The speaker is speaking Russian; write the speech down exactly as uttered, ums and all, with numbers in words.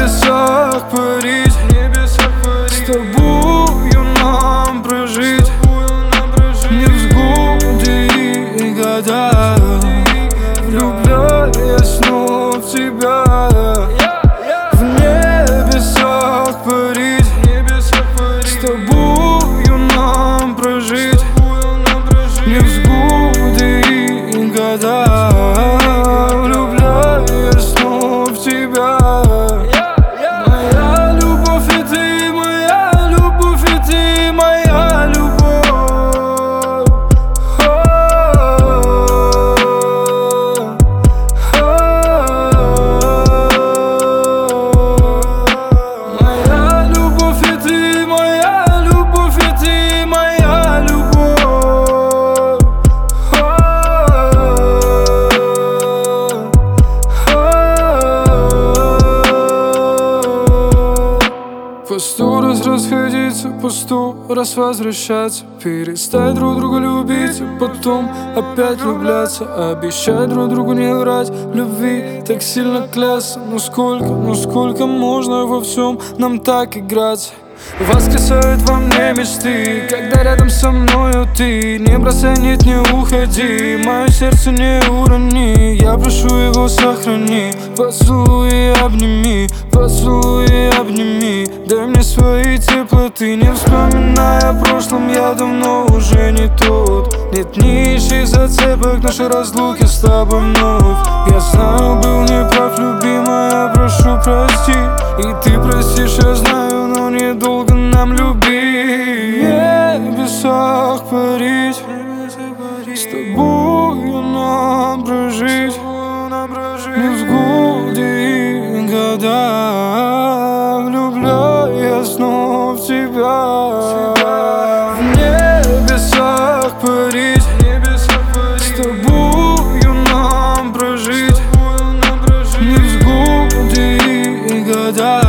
небесах парить, с тобою нам прожить невзгоды и года, влюбляясь снова в тебя. В небесах парить, с тобою нам прожить невзгоды и года, влюбляясь снова в тебя. Моя любовь и ты, моя любовь и ты, моя любовь. Моя любовь и ты, моя любовь и ты, моя любовь. По сто раз расходиться, по сто раз возвращаться, перестать друг друга любить, а потом опять влюбляться. Обещать друг другу не врать, в любви так сильно клясться. Но сколько, ну сколько можно во всем нам так играться? Воскресают во мне мечты, когда рядом со мною ты. Не бросай, нет, не уходи, мое сердце не урони. Я прошу его сохрани, поцелуй и обними, поцелуй и обними. Дай мне свои теплоты, не вспоминая о прошлом, я давно уже не тот. Нет нищих зацепок, наши разлуки с тобой вновь. Я знаю, был неправ, любимая, прошу прости. И ты простишь, я знаю, но недолго нам любить. В небесах парить, с тобою нам прожить невзгоды и года, влюбляясь снова в тебя. В небесах парить, с тобою нам прожить невзгоды и года,